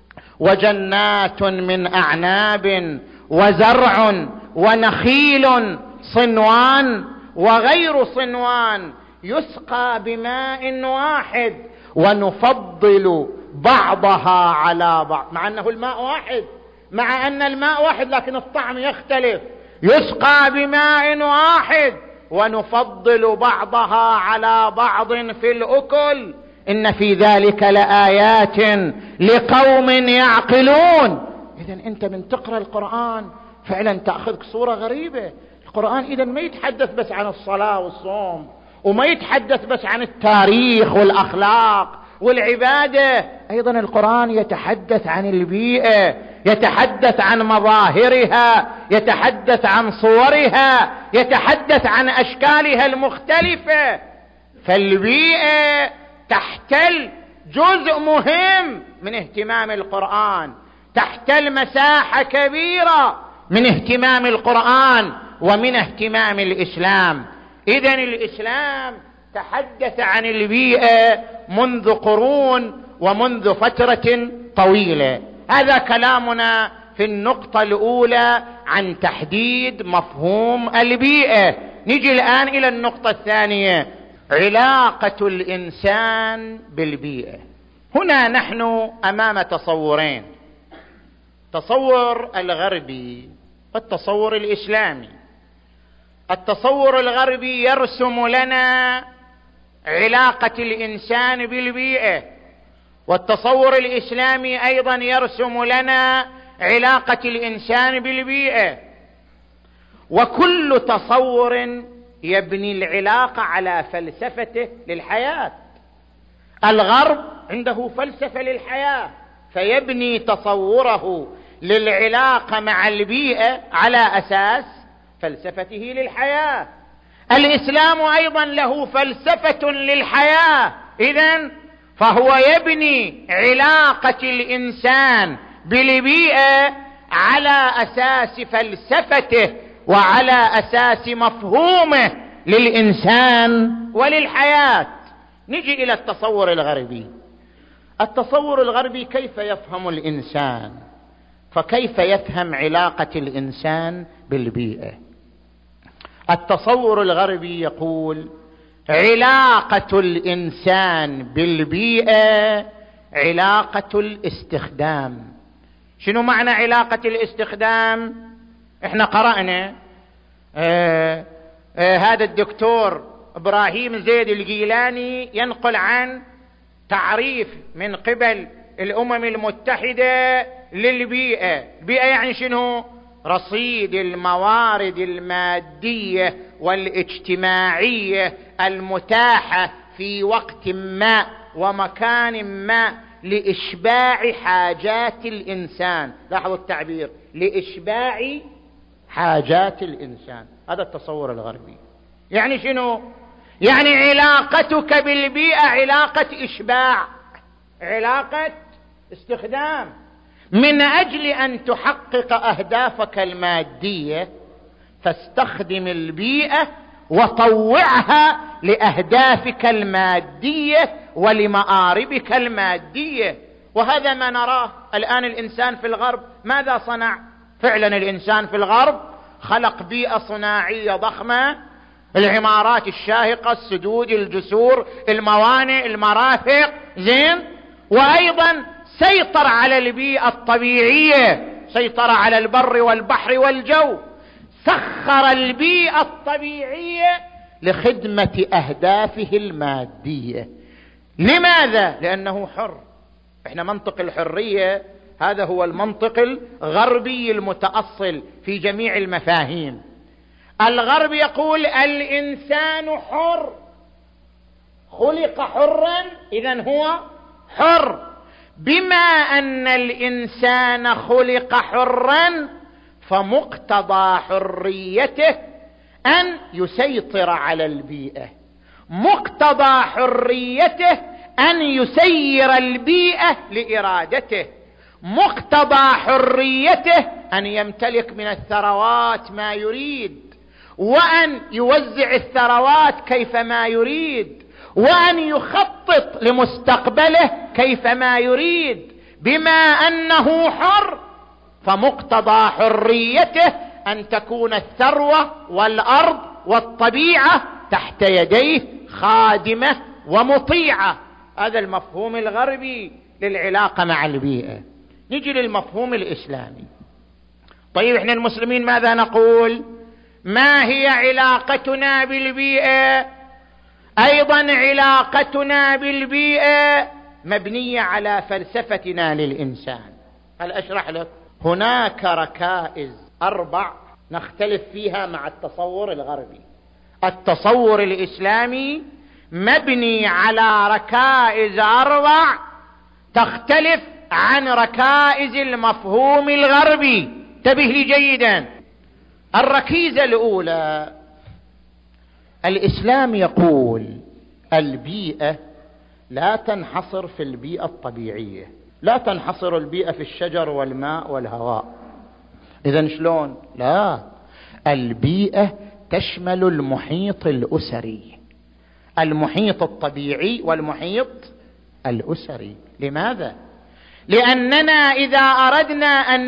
وجنات من أعناب وزرع ونخيل صنوان وغير صنوان يسقى بماء واحد ونفضل بعضها على بعض. مع أنه الماء واحد، مع أن الماء واحد لكن الطعم يختلف. يسقى بماء واحد ونفضل بعضها على بعض في الأكل. إن في ذلك لآيات لقوم يعقلون. إذن أنت من تقرأ القرآن فعلا تأخذك صورة غريبة. القرآن إذن ما يتحدث بس عن الصلاة والصوم وما يتحدث بس عن التاريخ والأخلاق والعبادة. أيضا القرآن يتحدث عن البيئة، يتحدث عن مظاهرها، يتحدث عن صورها، يتحدث عن أشكالها المختلفة. فالبيئة تحتل جزء مهم من اهتمام القرآن، تحتل مساحة كبيرة من اهتمام القرآن ومن اهتمام الإسلام. إذن الإسلام تحدث عن البيئة منذ قرون ومنذ فترة طويلة. هذا كلامنا في النقطة الأولى عن تحديد مفهوم البيئة. نجي الآن إلى النقطة الثانية، علاقة الإنسان بالبيئة. هنا نحن أمام تصورين، التصور الغربي والتصور الإسلامي. التصور الغربي يرسم لنا علاقة الإنسان بالبيئة، والتصور الإسلامي أيضا يرسم لنا علاقة الإنسان بالبيئة، وكل تصور يبني العلاقة على فلسفته للحياة. الغرب عنده فلسفة للحياة فيبني تصوره للعلاقة مع البيئة على أساس فلسفته للحياة. الإسلام أيضا له فلسفة للحياة، إذن فهو يبني علاقة الإنسان بالبيئة على أساس فلسفته وعلى أساس مفهومه للإنسان وللحياة. نجي إلى التصور الغربي. التصور الغربي كيف يفهم الإنسان، فكيف يفهم علاقة الإنسان بالبيئة؟ التصور الغربي يقول علاقة الإنسان بالبيئة علاقة الاستخدام. شنو معنى علاقة الاستخدام؟ احنا قرأنا هذا الدكتور إبراهيم زيد الجيلاني ينقل عن تعريف من قبل الأمم المتحدة للبيئة. البيئة يعني شنو؟ رصيد الموارد المادية والاجتماعية المتاحة في وقت ما ومكان ما لإشباع حاجات الإنسان. لاحظوا التعبير، لإشباع حاجات الإنسان. هذا التصور الغربي. يعني شنو؟ يعني علاقتك بالبيئة علاقة إشباع، علاقة استخدام. من أجل أن تحقق أهدافك المادية فاستخدم البيئة وطوعها لأهدافك المادية ولمآربك المادية. وهذا ما نراه الآن. الإنسان في الغرب ماذا صنع؟ فعلا الإنسان في الغرب خلق بيئة صناعية ضخمة، العمارات الشاهقة، السدود، الجسور، الموانئ، المرافق، زين. وأيضا سيطر على البيئة الطبيعية، سيطر على البر والبحر والجو، سخر البيئة الطبيعية لخدمة أهدافه المادية. لماذا؟ لأنه حر. احنا منطق الحرية هذا هو المنطق الغربي المتأصل في جميع المفاهيم. الغرب يقول الإنسان حر، خلق حرا، إذن هو حر. بما أن الإنسان خلق حرا فمقتضى حريته أن يسيطر على البيئة، مقتضى حريته أن يسير البيئة لإرادته، مقتضى حريته أن يمتلك من الثروات ما يريد، وأن يوزع الثروات كيفما يريد، وأن يخطط لمستقبله كيفما يريد. بما أنه حر فمقتضى حريته أن تكون الثروة والأرض والطبيعة تحت يديه خادمة ومطيعة. هذا المفهوم الغربي للعلاقة مع البيئة. نجي للمفهوم الإسلامي. طيب احنا المسلمين ماذا نقول؟ ما هي علاقتنا بالبيئة؟ أيضا علاقتنا بالبيئة مبنية على فلسفتنا للإنسان. هل أشرح لك؟ هناك ركائز 4 نختلف فيها مع التصور الغربي. التصور الإسلامي مبني على ركائز 4 تختلف عن ركائز المفهوم الغربي. انتبه لي جيدا. الركيزة الأولى، الإسلام يقول البيئة لا تنحصر في البيئة الطبيعية، لا تنحصر البيئة في الشجر والماء والهواء. إذن شلون؟ لا، البيئة تشمل المحيط الأسري، المحيط الطبيعي والمحيط الأسري. لماذا؟ لأننا إذا أردنا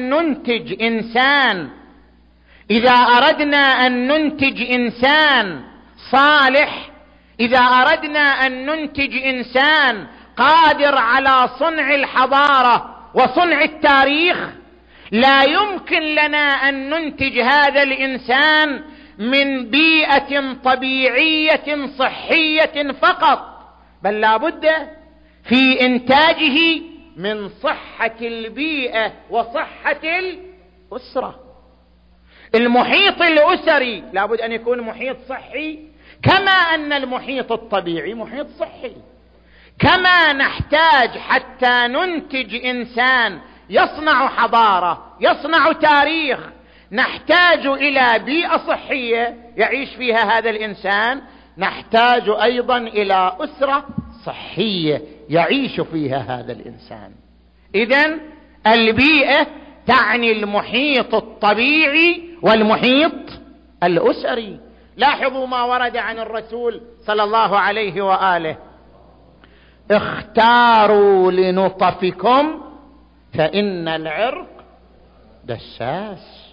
أن ننتج إنسان صالح، إذا أردنا أن ننتج إنسان قادر على صنع الحضارة وصنع التاريخ، لا يمكن لنا أن ننتج هذا الإنسان من بيئة طبيعية صحية فقط، بل لا بد في إنتاجه من صحة البيئة وصحة الأسرة. المحيط الأسري لا بد أن يكون محيط صحي، كما أن المحيط الطبيعي محيط صحي. كما نحتاج حتى ننتج إنسان يصنع حضارة يصنع تاريخ، نحتاج إلى بيئة صحية يعيش فيها هذا الإنسان، نحتاج أيضا إلى أسرة صحية يعيش فيها هذا الإنسان. إذن البيئة تعني المحيط الطبيعي والمحيط الأسري. لاحظوا ما ورد عن الرسول صلى الله عليه وآله: اختاروا لنطفكم فإن العرق دساس.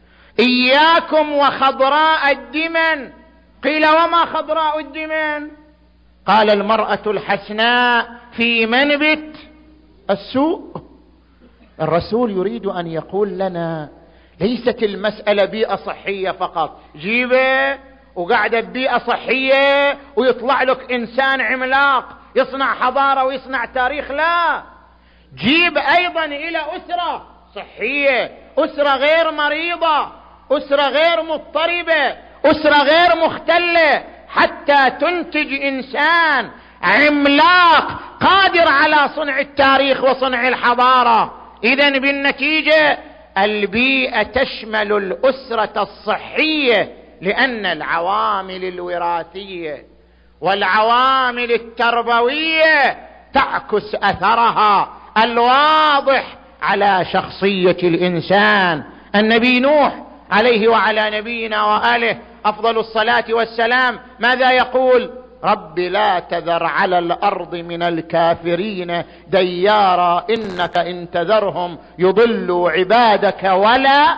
إياكم وخضراء الدمن. قيل: وما خضراء الدمن؟ قال: المرأة الحسناء في منبت السوء. الرسول يريد أن يقول لنا ليست المسألة بيئة صحية فقط، جيبه وقاعدة ببيئة صحية ويطلع لك إنسان عملاق يصنع حضارة ويصنع تاريخ، لا، جيب أيضا إلى أسرة صحية، أسرة غير مريضة، أسرة غير مضطربة، أسرة غير مختلة، حتى تنتج إنسان عملاق قادر على صنع التاريخ وصنع الحضارة. إذن بالنتيجة البيئة تشمل الأسرة الصحية، لأن العوامل الوراثية والعوامل التربوية تعكس أثرها الواضح على شخصية الإنسان. النبي نوح عليه وعلى نبينا وآله أفضل الصلاة والسلام ماذا يقول؟ رب لا تذر على الأرض من الكافرين ديارا إنك إن تذرهم يضلوا عبادك ولا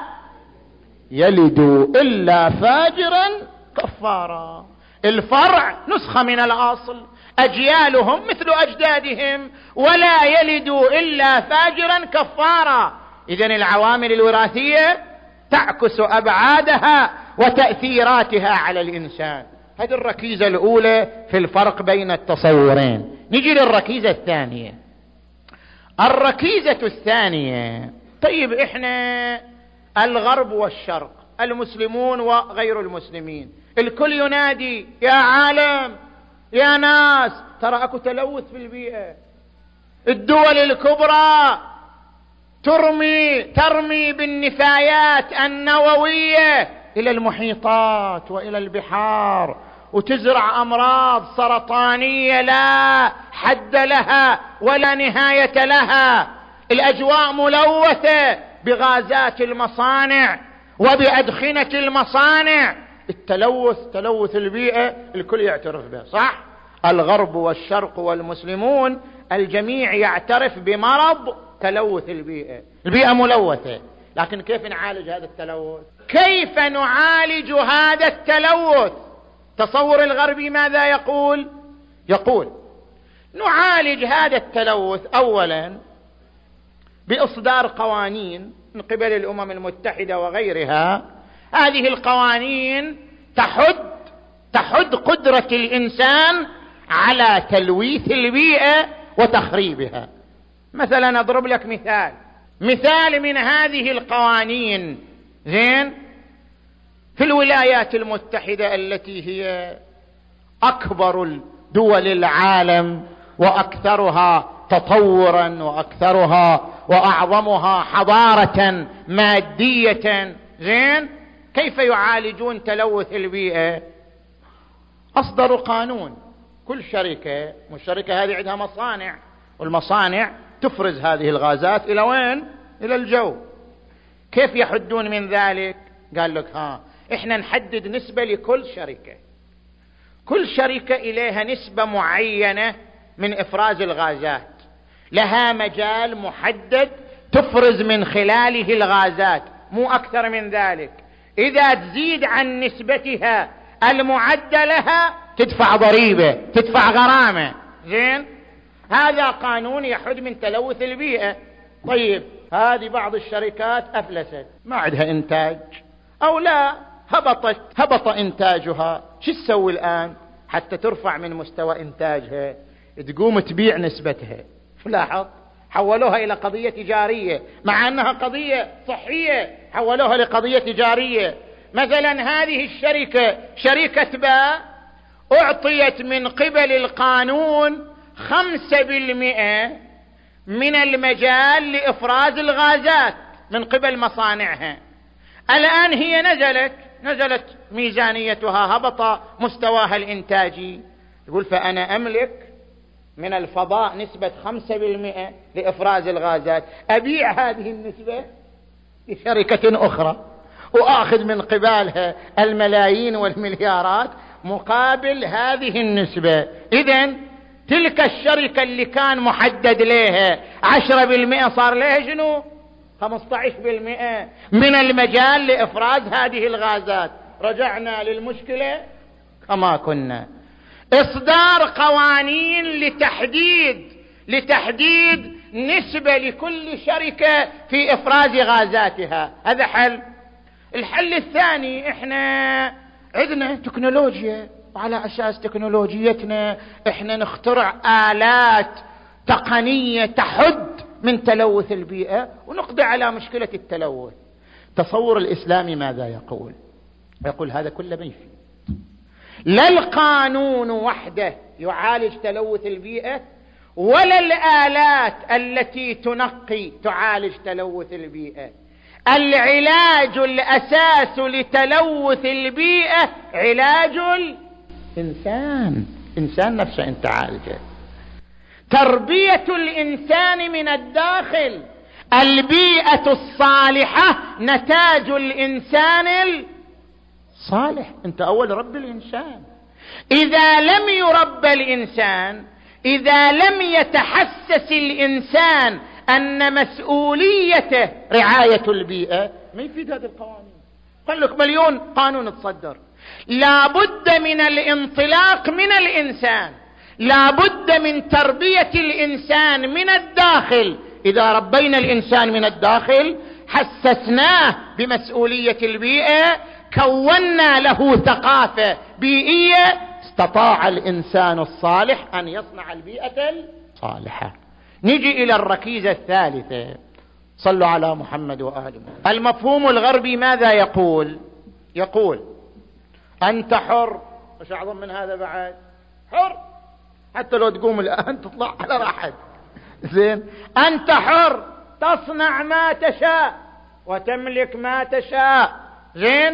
يلدوا إلا فاجرا كفارا. الفرع نسخة من الأصل، أجيالهم مثل أجدادهم، ولا يلدوا إلا فاجرا كفارا. إذن العوامل الوراثية تعكس أبعادها وتأثيراتها على الإنسان. هذه الركيزة الأولى في الفرق بين التصورين. نجي للركيزة الثانية. الركيزة الثانية، طيب إحنا الغرب والشرق، المسلمون وغير المسلمين، الكل ينادي يا عالم يا ناس ترى أكو تلوث في البيئة. الدول الكبرى ترمي بالنفايات النووية إلى المحيطات وإلى البحار، وتزرع أمراض سرطانية لا حد لها ولا نهاية لها. الأجواء ملوثة بغازات المصانع وبأدخنة المصانع. تلوث البيئة الكل يعترف به، صح؟ الغرب والشرق والمسلمون الجميع يعترف بمرض تلوث البيئة. البيئة ملوثة، لكن كيف نعالج هذا التلوث؟ كيف نعالج هذا التلوث؟ تصور الغربي ماذا يقول؟ يقول نعالج هذا التلوث أولا بإصدار قوانين من قبل الأمم المتحدة وغيرها. هذه القوانين تحد قدرة الإنسان على تلويث البيئة وتخريبها. مثلا أضرب لك مثال من هذه القوانين. زين، في الولايات المتحدة التي هي أكبر دول العالم وأكثرها تطورا وأكثرها وأعظمها حضارة مادية، زين، كيف يعالجون تلوث البيئة؟ أصدروا قانون. كل شركة، والشركة هذه عندها مصانع، والمصانع تفرز هذه الغازات إلى وين؟ إلى الجو. كيف يحدون من ذلك؟ قال لك إحنا نحدد نسبة لكل شركة، كل شركة إليها نسبة معينة من إفراز الغازات. لها مجال محدد تفرز من خلاله الغازات، مو أكثر من ذلك. إذا تزيد عن نسبتها المعدة لها تدفع ضريبة، تدفع غرامة. زين، هذا قانون يحد من تلوث البيئة. طيب، هذه بعض الشركات أفلست، ما عندها إنتاج أو لا، هبط إنتاجها. شو تسوي الآن حتى ترفع من مستوى إنتاجها؟ تقوم تبيع نسبتها. لاحظ، حولوها إلى قضية تجارية، مع أنها قضية صحية حولوها لقضية تجارية. مثلا هذه الشركة، شركة باء، أعطيت من قبل القانون 5% من المجال لإفراز الغازات من قبل مصانعها. الآن هي نزلت ميزانيتها، هبط مستواها الإنتاجي. يقول فأنا أملك من الفضاء نسبة 5% لإفراز الغازات، أبيع هذه النسبة لشركة أخرى وآخذ من قبالها الملايين والمليارات مقابل هذه النسبة. إذن تلك الشركة اللي كان محدد لها 10% صار لها شنو؟ 15% من المجال لإفراز هذه الغازات. رجعنا للمشكلة كما كنا. إصدار قوانين لتحديد نسبة لكل شركة في إفراز غازاتها، هذا حل. الحل الثاني، إحنا عندنا تكنولوجيا، وعلى أساس تكنولوجيتنا إحنا نخترع آلات تقنية تحد من تلوث البيئة ونقضي على مشكلة التلوث. تصور الإسلامي ماذا يقول؟ يقول هذا كله ما يفيد. لا القانون وحده يعالج تلوث البيئة، ولا الآلات التي تنقي تعالج تلوث البيئة. العلاج الأساس لتلوث البيئة علاج الإنسان نفسه، أنت عالجه. تربية الإنسان من الداخل. البيئة الصالحة نتاج الإنسان الصالح. أنت أول رب الإنسان. إذا لم يربى الإنسان، إذا لم يتحسس الإنسان أن مسؤوليته رعاية البيئة، ما يفيد هذه القوانين. قال لك مليون قانون تصدر. لا بد من الانطلاق من الإنسان، لا بد من تربية الإنسان من الداخل. إذا ربينا الإنسان من الداخل، حسسناه بمسؤولية البيئة، كونا له ثقافة بيئية، استطاع الإنسان الصالح أن يصنع البيئة الصالحة. نجي إلى الركيزة الثالثة، صلوا على محمد وآله. المفهوم الغربي ماذا يقول؟ يقول أنت حر. مش أعظم من هذا بعد؟ حر، حتى لو تقوم الآن تطلع على راحت. زين، أنت حر تصنع ما تشاء وتملك ما تشاء. زين،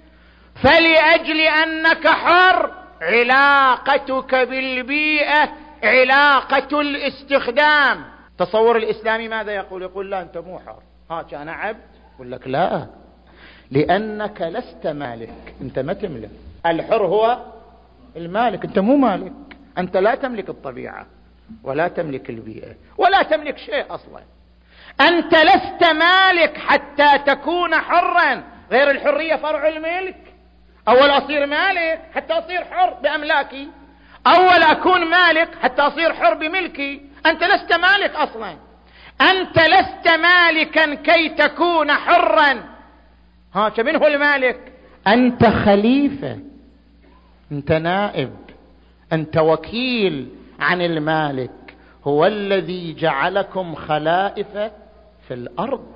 فلأجل أنك حر علاقتك بالبيئة علاقة الاستخدام. تصور الإسلامي ماذا يقول؟ يقول لا، أنت مو حر، كان عبد. يقول لك لا، لأنك لست مالك، أنت ما تملك. الحر هو المالك، أنت مو مالك. أنت لا تملك الطبيعة ولا تملك البيئة ولا تملك شيء أصلا. أنت لست مالك حتى تكون حرا. غير الحرية فرع الملك. أول أصير مالك حتى أصير حر بأملاكي، أول أكون مالك حتى أصير حر بملكي. أنت لست مالك أصلا، أنت لست مالكا كي تكون حرا. من هو المالك؟ أنت خليفة، أنت نائب، أنت وكيل عن المالك. هو الذي جعلكم خلائف في الأرض.